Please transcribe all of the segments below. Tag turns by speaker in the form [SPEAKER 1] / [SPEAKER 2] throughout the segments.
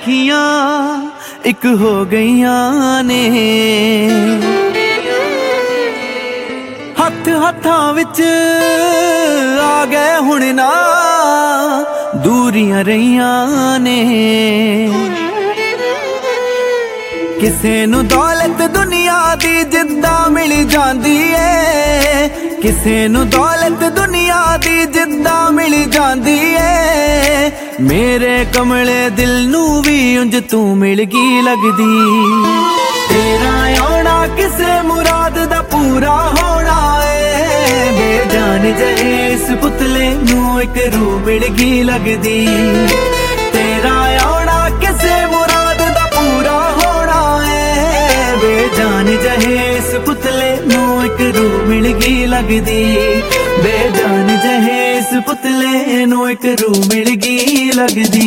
[SPEAKER 1] अखियां एक हो गईयां ने, हथ हथां विच आ गए हुण ना दूरियां रहियां ने। किसे नू दौलत दुनिया दी जिद्दां मिल जांदी है, किसे नू दौलत दुनिया दी जिद्दां मिल जांदी है। मेरे कमले दिल नू भी उंज तू मिल गई लगदी। तेरा आना किसे मुराद दा पूरा होना है, बेजान जहे इस पुतले नू एक रूह मिल गई लगदी। तेरा आना किसे मुराद दा पूरा होना है, बेजान जहे इस पुतले नू एक रूह मिल गई लगदी। बेजान जहे इस पुतले नू एक रूह मिल गई लगदी।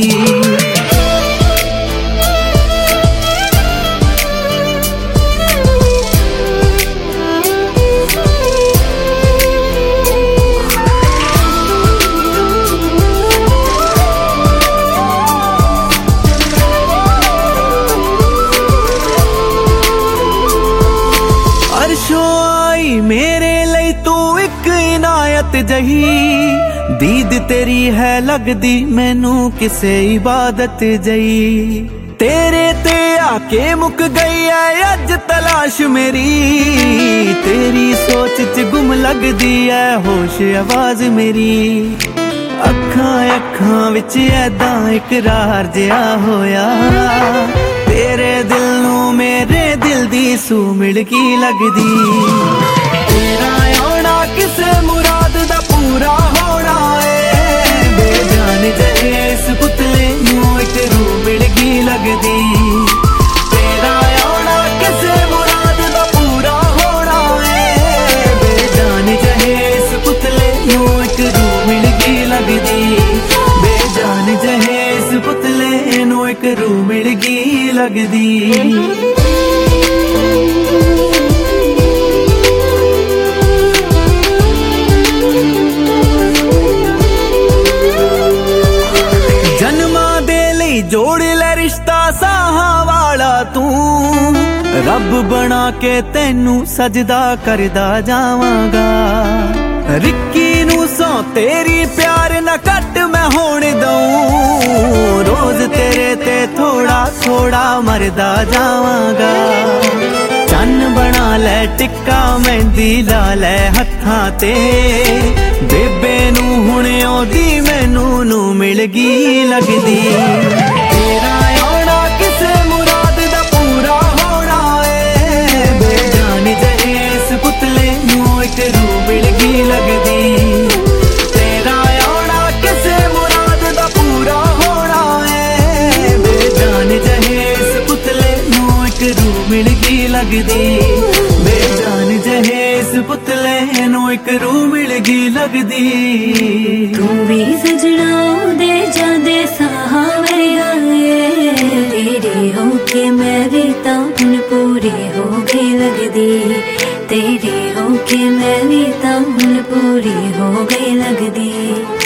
[SPEAKER 1] आई मेरे लिए तू एक इनायत जही, दीद तेरी है लगदी मैनू किसे इबादत जही। तेरे ते आके मुक गई है अज तलाश मेरी, तेरी सोच च गुम लगदी है होश आवाज मेरी। अखां अखां विच ऐदा इकरार जिहा होया, तेरे दिल नू मेरे दिल दी सू मिल गई लगदी। तेरा आना किसे मुराद दा पूरा होना है, बेजान जहे इस पुतले नू एक रूह मिल गई लगदी। तेरा आना किसे मुराद दा पूरा होना है, बेजान जहे इस पुतले नू एक रूह मिल गई लगदी। बेजान जहे इस पुतले नू एक रूह मिल गई लगदी। जोड़ ले रिश्ता साहां वाला तू, रब बना के तेनू सजदा करदा जावांगा। रिक्की नू सौ तेरी प्यार न कट मैं होण दऊं, रोज तेरे ते थोड़ा थोड़ा मरदा जावांगा। चन्न बना ले टिक्का मेहंदी ला ले हत्थां ते, बेबे नू हुण ओदी मैनू नू मिल गई लगदी। तेरा आना किसे मुराद दा पूरा होना है, बेजान जहे इस पुतले नू एक रूह मिल गई लगदी। तेरा आना किसे मुराद दा पूरा होना है, बेजान जहे इस पुतले नू एक रूह मिल गई लगदी। बेजान जहे इस पुतले नू एक रूह मिल गई लगदी।
[SPEAKER 2] तू भी सजना दे जादे साहा तेरे होके मैं भी तां हुण पूरी हो गई लगदी। तेरे होके मैं भी तां हुण पूरी हो गई लगदी।